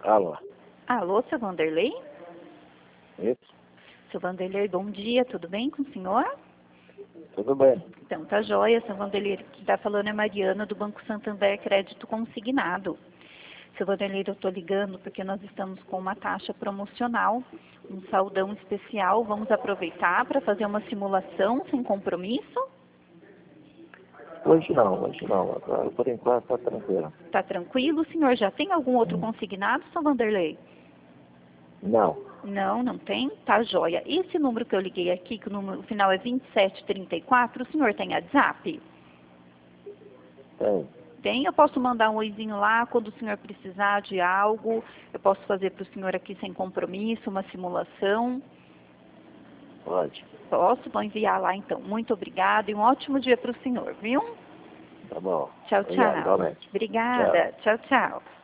Alô? Alô, seu Vanderlei? Isso? Seu Vanderlei, bom dia, tudo bem com o senhor? Tudo bem. Então, tá joia, seu Vanderlei. Quem está falando é Mariana, do Banco Santander Crédito Consignado. Seu Vanderlei, eu estou ligando porque nós estamos com uma taxa promocional, um saldão especial. Vamos aproveitar para fazer uma simulação sem compromisso? Hoje não. Agora, por enquanto, tá tranquilo. Tá tranquilo? O senhor já tem algum outro consignado, seu Vanderlei? Não. Não, não tem? Tá joia. E esse número que eu liguei aqui, que o final é 2734, o senhor tem WhatsApp? Tem. Tem, eu posso mandar um oizinho lá quando o senhor precisar de algo. Eu posso fazer para o senhor aqui sem compromisso, uma simulação. Pode. Posso? Vou enviar lá então. Muito obrigada e um ótimo dia para o senhor, viu? Tá bom. Tchau, Obrigado, tchau. igualmente. Obrigada. Tchau, tchau.